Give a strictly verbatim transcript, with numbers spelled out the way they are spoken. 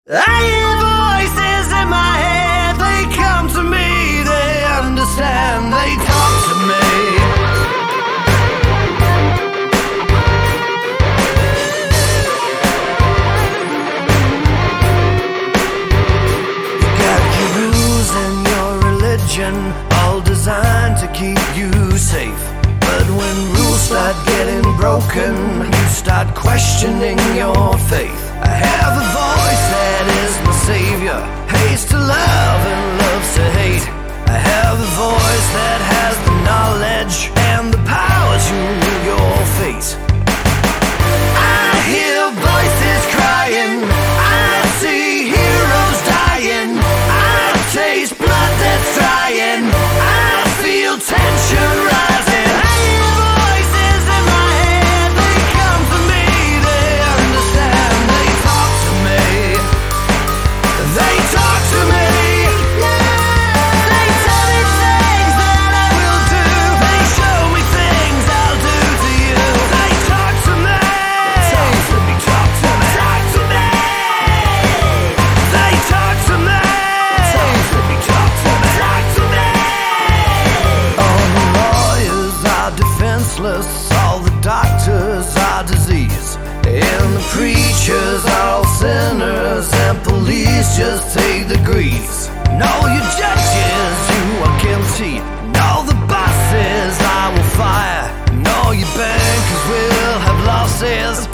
I hear voices in my head, they come to me, they understand, they talk to me. You got your rules and your religion, all designed to keep you safe. But when rules start getting broken, you start questioning your faith. I have a voice that is my savior, hates to love and loves to hate. I have a voice that has the knowledge and the power to rule your fate. I hear voices crying, I see heroes dying, I taste blood that's drying, I feel tension rising. All the doctors are disease, and the preachers are all sinners, and police just take the grease. And all your judges, you are guilty, and all the bosses I will fire, and all your bankers will have losses.